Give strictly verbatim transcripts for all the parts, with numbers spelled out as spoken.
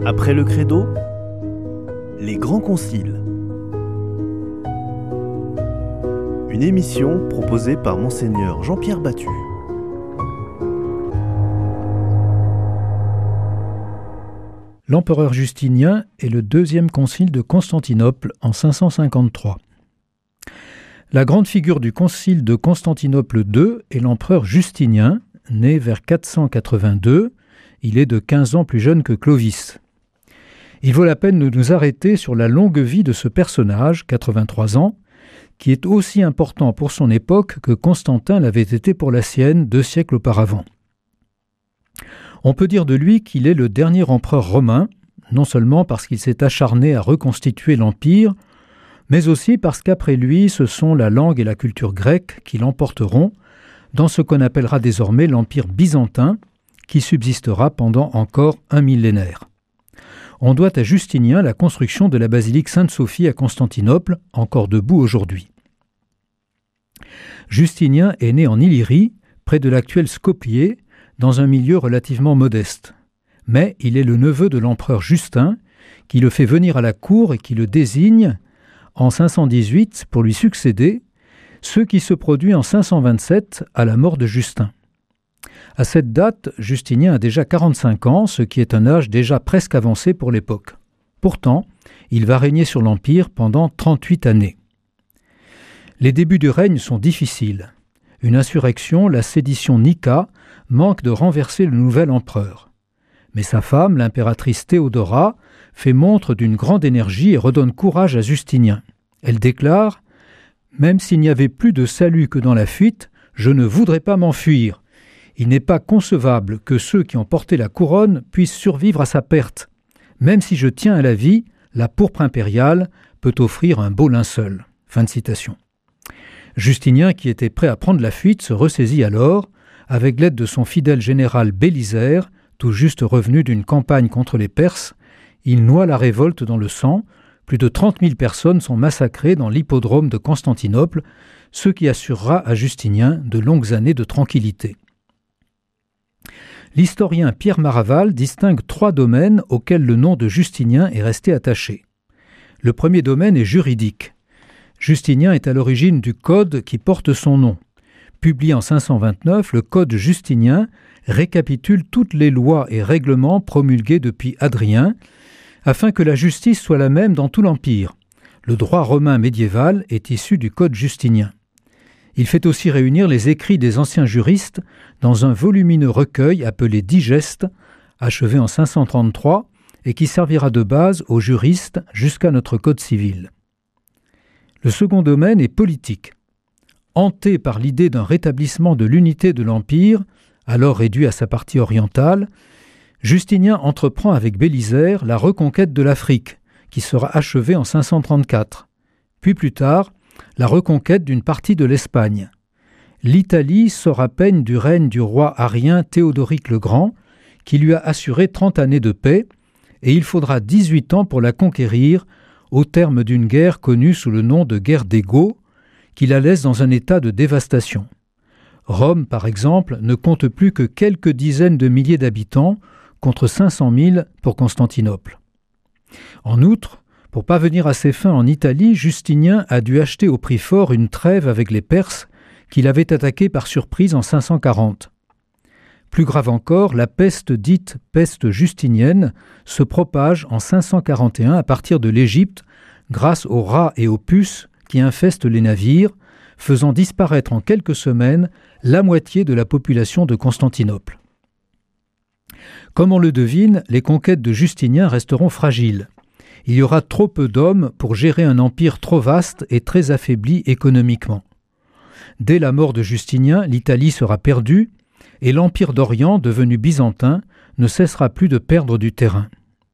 Après le Credo, les grands conciles. Une émission proposée par Monseigneur Jean-Pierre Battu. L'empereur Justinien est le deuxième concile de Constantinople en cinq cent cinquante-trois. La grande figure du concile de Constantinople deux est l'empereur Justinien, né vers quatre cent quatre-vingt-deux. Il est de quinze ans plus jeune que Clovis. Il vaut la peine de nous arrêter sur la longue vie de ce personnage, quatre-vingt-trois ans, qui est aussi important pour son époque que Constantin l'avait été pour la sienne deux siècles auparavant. On peut dire de lui qu'il est le dernier empereur romain, non seulement parce qu'il s'est acharné à reconstituer l'Empire, mais aussi parce qu'après lui, ce sont la langue et la culture grecque qui l'emporteront dans ce qu'on appellera désormais l'Empire byzantin, qui subsistera pendant encore un millénaire. On doit à Justinien la construction de la basilique Sainte-Sophie à Constantinople, encore debout aujourd'hui. Justinien est né en Illyrie, près de l'actuel Skopje, dans un milieu relativement modeste. Mais il est le neveu de l'empereur Justin, qui le fait venir à la cour et qui le désigne en cinq cent dix-huit pour lui succéder, ce qui se produit en cinq cent vingt-sept à la mort de Justin. À cette date, Justinien a déjà quarante-cinq ans, ce qui est un âge déjà presque avancé pour l'époque. Pourtant, il va régner sur l'Empire pendant trente-huit années. Les débuts du règne sont difficiles. Une insurrection, la sédition Nika, manque de renverser le nouvel empereur. Mais sa femme, l'impératrice Théodora, fait montre d'une grande énergie et redonne courage à Justinien. Elle déclare « Même s'il n'y avait plus de salut que dans la fuite, je ne voudrais pas m'enfuir. Il n'est pas concevable que ceux qui ont porté la couronne puissent survivre à sa perte. Même si je tiens à la vie, la pourpre impériale peut offrir un beau linceul. » Fin de citation. Justinien, qui était prêt à prendre la fuite, se ressaisit alors, avec l'aide de son fidèle général Bélisaire, tout juste revenu d'une campagne contre les Perses. Il noie la révolte dans le sang. Plus de trente mille personnes sont massacrées dans l'hippodrome de Constantinople, ce qui assurera à Justinien de longues années de tranquillité. L'historien Pierre Maraval distingue trois domaines auxquels le nom de Justinien est resté attaché. Le premier domaine est juridique. Justinien est à l'origine du code qui porte son nom. Publié en cinq cent vingt-neuf, le Code Justinien récapitule toutes les lois et règlements promulgués depuis Hadrien, afin que la justice soit la même dans tout l'Empire. Le droit romain médiéval est issu du Code Justinien. Il fait aussi réunir les écrits des anciens juristes dans un volumineux recueil appelé Digeste, achevé en cinq cent trente-trois et qui servira de base aux juristes jusqu'à notre Code civil. Le second domaine est politique. Hanté par l'idée d'un rétablissement de l'unité de l'Empire, alors réduit à sa partie orientale, Justinien entreprend avec Bélisaire la reconquête de l'Afrique, qui sera achevée en cinq cent trente-quatre. Puis plus tard, la reconquête d'une partie de l'Espagne. L'Italie sort à peine du règne du roi arien Théodoric le Grand, qui lui a assuré trente années de paix, et il faudra dix-huit ans pour la conquérir, au terme d'une guerre connue sous le nom de guerre des Goths, qui la laisse dans un état de dévastation. Rome, par exemple, ne compte plus que quelques dizaines de milliers d'habitants, contre cinq cent mille pour Constantinople. En outre, pour parvenir à ses fins en Italie, Justinien a dû acheter au prix fort une trêve avec les Perses qu'il avait attaqués par surprise en cinq cent quarante. Plus grave encore, la peste dite peste justinienne se propage en cinq cent quarante et un à partir de l'Égypte grâce aux rats et aux puces qui infestent les navires, faisant disparaître en quelques semaines la moitié de la population de Constantinople. Comme on le devine, les conquêtes de Justinien resteront fragiles. Il y aura trop peu d'hommes pour gérer un empire trop vaste et très affaibli économiquement. Dès la mort de Justinien, l'Italie sera perdue et l'empire d'Orient, devenu byzantin, ne cessera plus de perdre du terrain.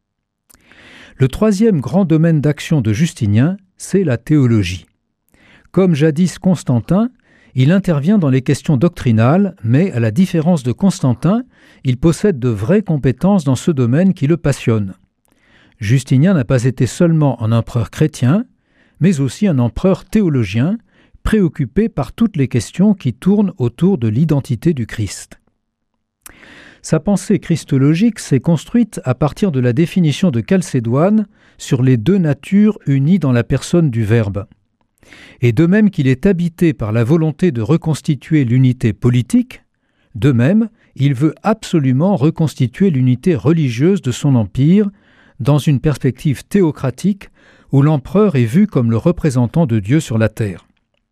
Le troisième grand domaine d'action de Justinien, c'est la théologie. Comme jadis Constantin, il intervient dans les questions doctrinales, mais à la différence de Constantin, il possède de vraies compétences dans ce domaine qui le passionne. Justinien n'a pas été seulement un empereur chrétien, mais aussi un empereur théologien, préoccupé par toutes les questions qui tournent autour de l'identité du Christ. Sa pensée christologique s'est construite à partir de la définition de Chalcédoine sur les deux natures unies dans la personne du Verbe. Et de même qu'il est habité par la volonté de reconstituer l'unité politique, de même, il veut absolument reconstituer l'unité religieuse de son empire dans une perspective théocratique où l'empereur est vu comme le représentant de Dieu sur la terre.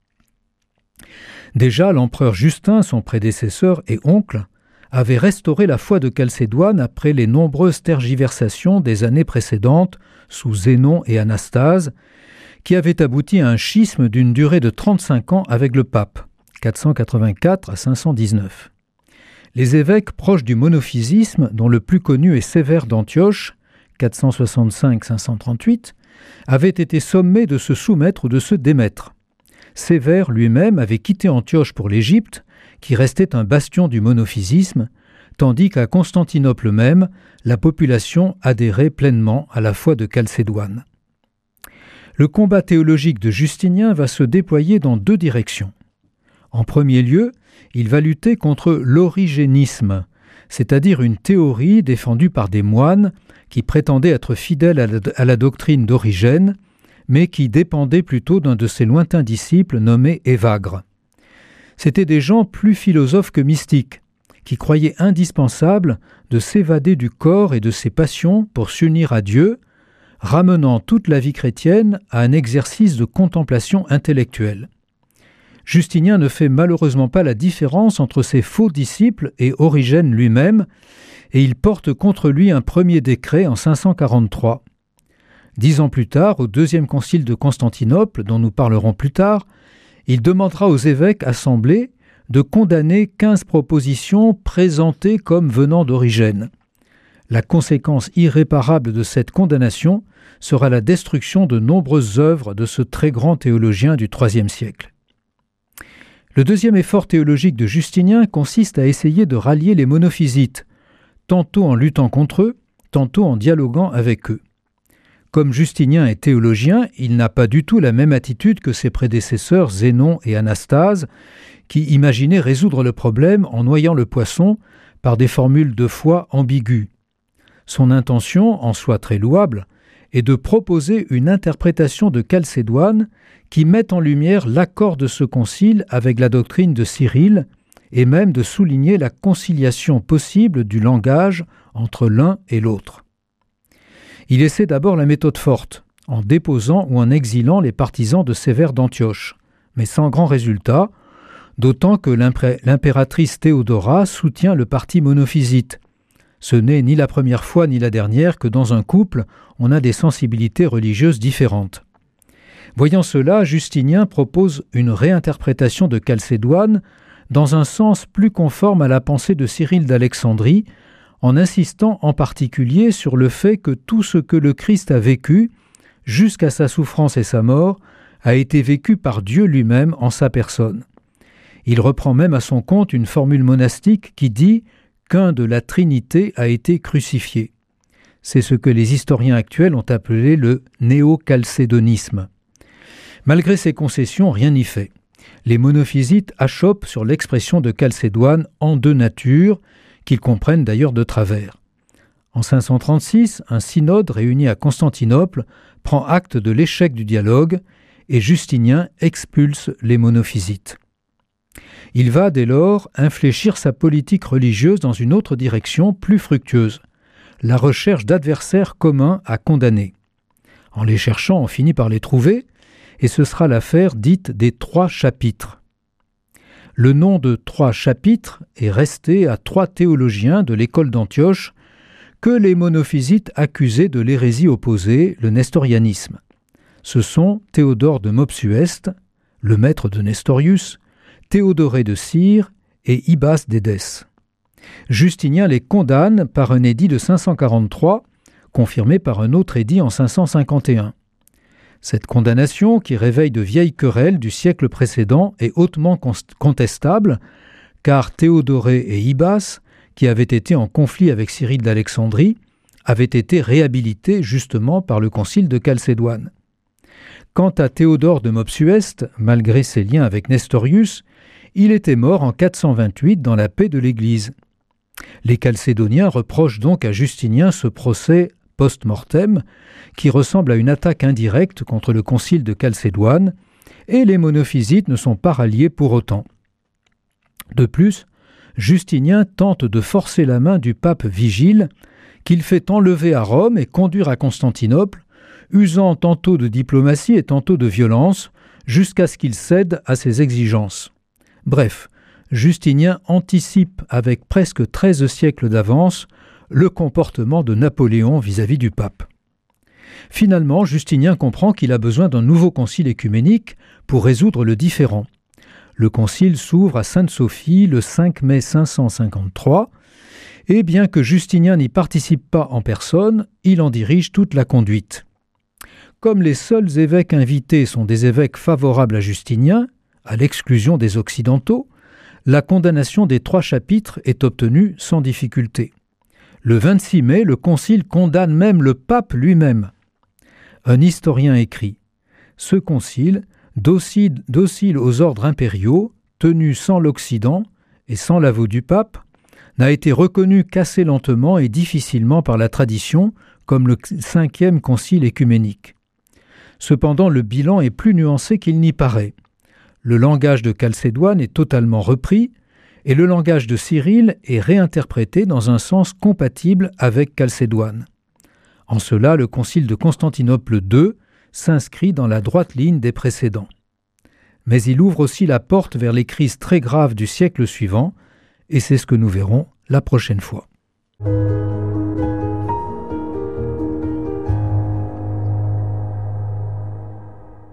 Déjà, l'empereur Justin, son prédécesseur et oncle, avait restauré la foi de Chalcédoine après les nombreuses tergiversations des années précédentes sous Zénon et Anastase, qui avaient abouti à un schisme d'une durée de trente-cinq ans avec le pape, quatre cent quatre-vingt-quatre à cinq cent dix-neuf. Les évêques proches du monophysisme, dont le plus connu est Sévère d'Antioche, quatre cent soixante-cinq à cinq cent trente-huit, avaient été sommés de se soumettre ou de se démettre. Sévère lui-même avait quitté Antioche pour l'Égypte, qui restait un bastion du monophysisme, tandis qu'à Constantinople même, la population adhérait pleinement à la foi de Chalcédoine. Le combat théologique de Justinien va se déployer dans deux directions. En premier lieu, il va lutter contre l'origénisme, c'est-à-dire une théorie défendue par des moines qui prétendaient être fidèles à la, à la doctrine d'Origène, mais qui dépendait plutôt d'un de ses lointains disciples nommé Évagre. C'étaient des gens plus philosophes que mystiques, qui croyaient indispensable de s'évader du corps et de ses passions pour s'unir à Dieu, ramenant toute la vie chrétienne à un exercice de contemplation intellectuelle. Justinien ne fait malheureusement pas la différence entre ses faux disciples et Origène lui-même, et il porte contre lui un premier décret en cinq cent quarante-trois. Dix ans plus tard, au deuxième concile de Constantinople, dont nous parlerons plus tard, il demandera aux évêques assemblés de condamner quinze propositions présentées comme venant d'Origène. La conséquence irréparable de cette condamnation sera la destruction de nombreuses œuvres de ce très grand théologien du troisième siècle. Le deuxième effort théologique de Justinien consiste à essayer de rallier les monophysites, tantôt en luttant contre eux, tantôt en dialoguant avec eux. Comme Justinien est théologien, il n'a pas du tout la même attitude que ses prédécesseurs Zénon et Anastase, qui imaginaient résoudre le problème en noyant le poisson par des formules de foi ambiguës. Son intention, en soi très louable, est de proposer une interprétation de Chalcédoine qui mette en lumière l'accord de ce concile avec la doctrine de Cyrille et même de souligner la conciliation possible du langage entre l'un et l'autre. Il essaie d'abord la méthode forte, en déposant ou en exilant les partisans de Sévère d'Antioche, mais sans grand résultat, d'autant que l'impé- l'impératrice Théodora soutient le parti monophysite. Ce n'est ni la première fois ni la dernière que dans un couple, on a des sensibilités religieuses différentes. Voyant cela, Justinien propose une réinterprétation de Chalcédoine dans un sens plus conforme à la pensée de Cyrille d'Alexandrie, en insistant en particulier sur le fait que tout ce que le Christ a vécu, jusqu'à sa souffrance et sa mort, a été vécu par Dieu lui-même en sa personne. Il reprend même à son compte une formule monastique qui dit qu'un de la Trinité a été crucifié. C'est ce que les historiens actuels ont appelé le néo-chalcédonisme. Malgré ces concessions, rien n'y fait. Les monophysites achoppent sur l'expression de Chalcédoine en deux natures, qu'ils comprennent d'ailleurs de travers. En cinq cent trente-six, un synode réuni à Constantinople prend acte de l'échec du dialogue et Justinien expulse les monophysites. Il va dès lors infléchir sa politique religieuse dans une autre direction plus fructueuse, la recherche d'adversaires communs à condamner. En les cherchant, on finit par les trouver, et ce sera l'affaire dite des trois chapitres. Le nom de trois chapitres est resté à trois théologiens de l'école d'Antioche que les monophysites accusaient de l'hérésie opposée, le nestorianisme. Ce sont Théodore de Mopsueste, le maître de Nestorius, Théodoré de Cire et Ibas d'Édesse. Justinien les condamne par un édit de cinq cent quarante-trois, confirmé par un autre édit en cinq cent cinquante et un. Cette condamnation, qui réveille de vieilles querelles du siècle précédent, est hautement contestable, car Théodoré et Ibas, qui avaient été en conflit avec Cyrille d'Alexandrie, avaient été réhabilités justement par le concile de Chalcédoine. Quant à Théodore de Mopsueste, malgré ses liens avec Nestorius, il était mort en quatre cent vingt-huit dans la paix de l'Église. Les Chalcédoniens reprochent donc à Justinien ce procès post-mortem qui ressemble à une attaque indirecte contre le concile de Chalcédoine, et les monophysites ne sont pas ralliés pour autant. De plus, Justinien tente de forcer la main du pape Vigile, qu'il fait enlever à Rome et conduire à Constantinople, usant tantôt de diplomatie et tantôt de violence, jusqu'à ce qu'il cède à ses exigences. Bref, Justinien anticipe avec presque treize siècles d'avance le comportement de Napoléon vis-à-vis du pape. Finalement, Justinien comprend qu'il a besoin d'un nouveau concile écuménique pour résoudre le différend. Le concile s'ouvre à Sainte-Sophie le cinq mai cinq cent cinquante-trois, et bien que Justinien n'y participe pas en personne, il en dirige toute la conduite. Comme les seuls évêques invités sont des évêques favorables à Justinien, à l'exclusion des Occidentaux, la condamnation des trois chapitres est obtenue sans difficulté. Le vingt-six mai, le concile condamne même le pape lui-même. Un historien écrit « Ce concile, docile, docile aux ordres impériaux, tenu sans l'Occident et sans l'aveu du pape, n'a été reconnu qu'assez lentement et difficilement par la tradition comme le cinquième concile écuménique. Cependant, le bilan est plus nuancé qu'il n'y paraît. Le langage de Chalcédoine est totalement repris et le langage de Cyrille est réinterprété dans un sens compatible avec Chalcédoine. En cela, le concile de Constantinople deux s'inscrit dans la droite ligne des précédents. Mais il ouvre aussi la porte vers les crises très graves du siècle suivant, et c'est ce que nous verrons la prochaine fois.